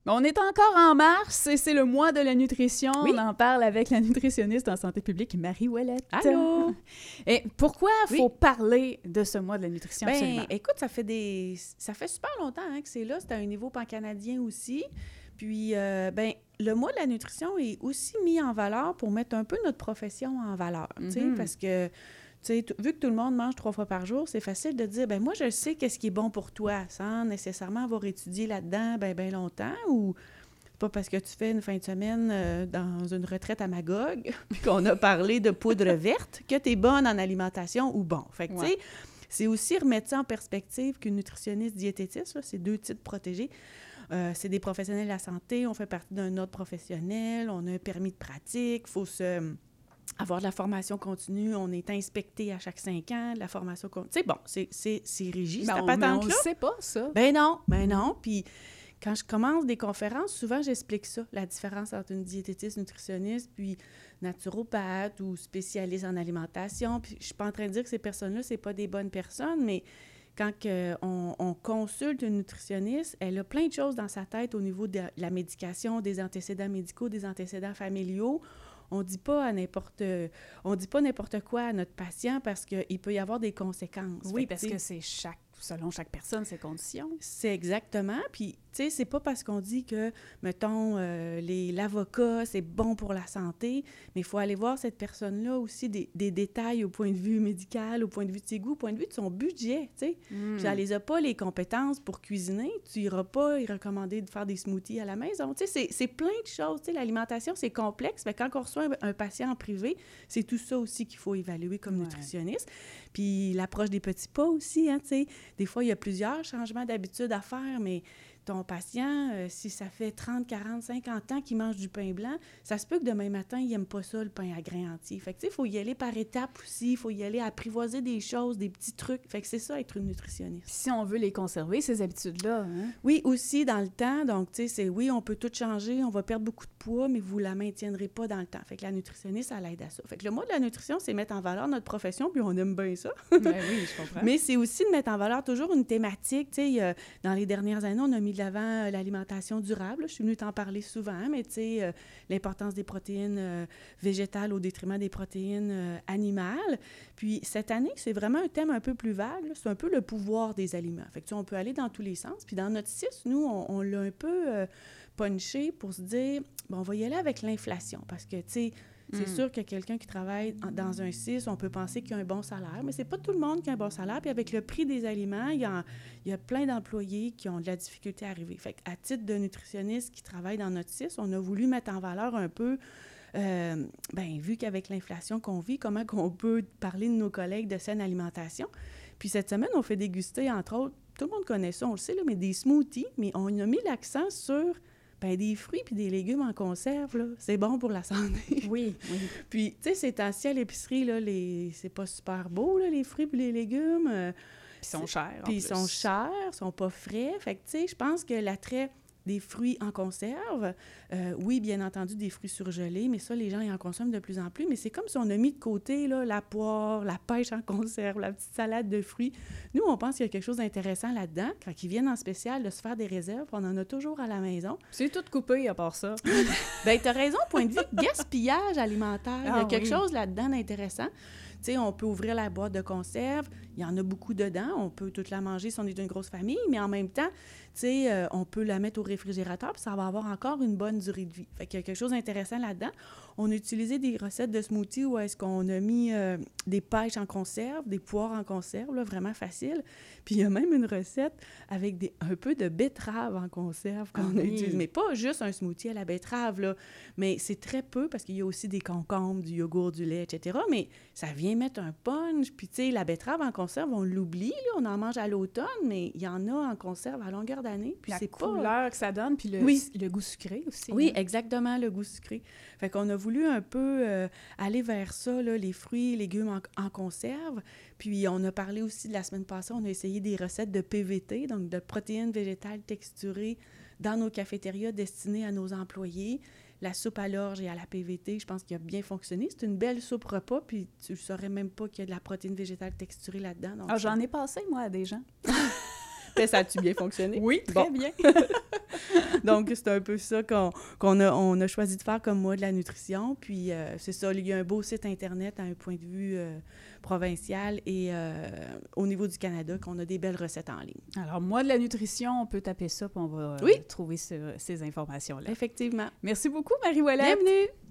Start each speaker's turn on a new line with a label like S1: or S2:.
S1: On est encore en mars et c'est le mois de la nutrition.
S2: Oui.
S1: On en parle avec la nutritionniste en santé publique, Marie Ouellette.
S2: Allô?
S1: Et pourquoi
S2: Oui.
S1: faut parler de ce mois de la nutrition
S2: Ben,
S1: absolument?
S2: écoute, ça fait super longtemps que c'est là. C'est à un niveau pan-canadien aussi. Puis, le mois de la nutrition est aussi mis en valeur pour mettre un peu notre profession en valeur, tu sais, parce que, tu sais, vu que tout le monde mange 3 fois par jour, c'est facile de dire, ben moi, je sais qu'est-ce qui est bon pour toi, sans nécessairement avoir étudié là-dedans ben longtemps, ou pas parce que tu fais une fin de semaine dans une retraite à Magog, puis qu'on a parlé de poudre verte, que tu es bonne en alimentation ou bon. Fait que, tu sais, c'est aussi remettre ça en perspective qu'une nutritionniste diététiste, là, c'est 2 titres protégés. C'est des professionnels de la santé, on fait partie d'un ordre professionnel, on a un permis de pratique, il faut avoir de la formation continue, on est inspecté à chaque 5 ans, de la formation continue. Tu sais, bon, c'est régi, cette
S1: Mais on
S2: patente-là.
S1: ne sait pas, ça.
S2: Ben non. Puis quand je commence des conférences, souvent j'explique ça, la différence entre une diététiste, nutritionniste, puis naturopathe ou spécialiste en alimentation. Puis je suis pas en train de dire que ces personnes-là, c'est pas des bonnes personnes, mais quand on consulte une nutritionniste, elle a plein de choses dans sa tête au niveau de la médication, des antécédents médicaux, des antécédents familiaux. On dit pas n'importe quoi à notre patient parce qu'il peut y avoir des conséquences.
S1: Oui,
S2: Fait
S1: parce
S2: tu sais,
S1: que c'est selon chaque personne, ses conditions.
S2: c'est exactement. Puis, tu sais, c'est pas parce qu'on dit que, mettons, l'avocat, c'est bon pour la santé, mais il faut aller voir cette personne-là aussi des détails au point de vue médical, au point de vue de ses goûts, au point de vue de son budget, tu sais. Puis elle les a pas, les compétences pour cuisiner, tu iras pas y recommander de faire des smoothies à la maison. Tu sais, c'est plein de choses. Tu sais, l'alimentation, c'est complexe. Mais quand on reçoit un patient en privé, c'est tout ça aussi qu'il faut évaluer comme nutritionniste. Puis l'approche des petits pas aussi, hein, tu sais. Des fois, il y a plusieurs changements d'habitude à faire, mais ton patient, si ça fait 30, 40, 50 ans qu'il mange du pain blanc, ça se peut que demain matin, il n'aime pas ça, le pain à grains entiers. Fait que, tu sais, il faut y aller par étapes aussi, il faut y aller apprivoiser des choses, des petits trucs. Fait que c'est ça, être une nutritionniste.
S1: Puis si on veut les conserver, ces habitudes-là, hein?
S2: Oui, aussi dans le temps. Donc, tu sais, oui, on peut tout changer, on va perdre beaucoup de poids, mais vous la maintiendrez pas dans le temps. Fait que la nutritionniste, elle aide à ça. Fait que le mois de la nutrition, c'est mettre en valeur notre profession, puis on aime bien ça.
S1: Ben oui, je comprends.
S2: Mais c'est aussi de mettre en valeur toujours une thématique. Tu sais, dans les dernières années, on a mis de l'avant l'alimentation durable. Je suis venue t'en parler souvent, mais tu sais, l'importance des protéines végétales au détriment des protéines animales. Puis cette année, c'est vraiment un thème un peu plus vague, là. C'est un peu le pouvoir des aliments. Fait que, tu sais, on peut aller dans tous les sens. Puis dans notre 6, nous, on l'a un peu punché pour se dire, bon, on va y aller avec l'inflation. Parce que, tu sais, c'est sûr que quelqu'un qui travaille dans un 6, on peut penser qu'il a un bon salaire, mais c'est pas tout le monde qui a un bon salaire. Puis avec le prix des aliments, il y a plein d'employés qui ont de la difficulté à arriver. Fait qu'à titre de nutritionniste qui travaille dans notre 6, on a voulu mettre en valeur un peu, vu qu'avec l'inflation qu'on vit, comment qu'on peut parler de nos collègues de saine alimentation. Puis cette semaine, on fait déguster, entre autres, tout le monde connaît ça, on le sait, là, mais des smoothies, mais on a mis l'accent sur des fruits puis des légumes en conserve, là, c'est bon pour la santé.
S1: Oui.
S2: Puis, tu sais, ces temps-ci à l'épicerie, là, c'est pas super beau, là, les fruits puis les légumes.
S1: Puis ils sont chers,
S2: Puis ils sont chers, ils sont pas frais. Fait que, tu sais, je pense que l'attrait des fruits en conserve, oui, bien entendu, des fruits surgelés, mais ça, les gens, ils en consomment de plus en plus. Mais c'est comme si on a mis de côté, là, la poire, la pêche en conserve, la petite salade de fruits. Nous, on pense qu'il y a quelque chose d'intéressant là-dedans. Quand ils viennent en spécial de se faire des réserves, on en a toujours à la maison.
S1: C'est tout coupé à part ça.
S2: Bien, t'as raison, point de vue gaspillage alimentaire. Il y a quelque chose là-dedans d'intéressant. Tu sais, on peut ouvrir la boîte de conserve, il y en a beaucoup dedans, on peut toute la manger si on est une grosse famille, mais en même temps, tu sais, on peut la mettre au réfrigérateur, puis ça va avoir encore une bonne durée de vie. Fait qu'il y a quelque chose d'intéressant là-dedans. On a utilisé des recettes de smoothies où est-ce qu'on a mis des pêches en conserve, des poires en conserve, là, vraiment facile. Puis il y a même une recette avec un peu de betterave en conserve qu'on a utilisé. Mais pas juste un smoothie à la betterave, là, mais c'est très peu parce qu'il y a aussi des concombres, du yogourt, du lait, etc. Mais ça vient mettre un punch. Puis, tu sais, la betterave en conserve, on l'oublie, là, on en mange à l'automne, mais il y en a en conserve à longueur d'année. Puis
S1: la
S2: c'est
S1: couleur que ça donne, puis le goût sucré aussi.
S2: Oui,
S1: hein?
S2: Exactement, le goût sucré. Fait qu'on a voulu un peu aller vers ça, là, les fruits et légumes en conserve. Puis on a parlé aussi de la semaine passée, on a essayé des recettes de PVT, donc de protéines végétales texturées dans nos cafétérias destinées à nos employés. La soupe à l'orge et à la PVT, je pense qu'il a bien fonctionné. C'est une belle soupe repas, puis tu ne saurais même pas qu'il y a de la protéine végétale texturée là-dedans. Donc
S1: J'en ai passé, moi, à des gens.
S2: Ça a-tu bien fonctionné?
S1: Oui, très bien.
S2: Donc, c'est un peu ça qu'on a choisi de faire comme moi de la nutrition. Puis, c'est ça, il y a un beau site Internet à un point de vue provincial et au niveau du Canada, qu'on a des belles recettes en ligne.
S1: Alors, moi, de la nutrition, on peut taper ça, puis on va trouver ces informations-là.
S2: Effectivement.
S1: Merci beaucoup, Marie-Ouellette.
S2: Bienvenue!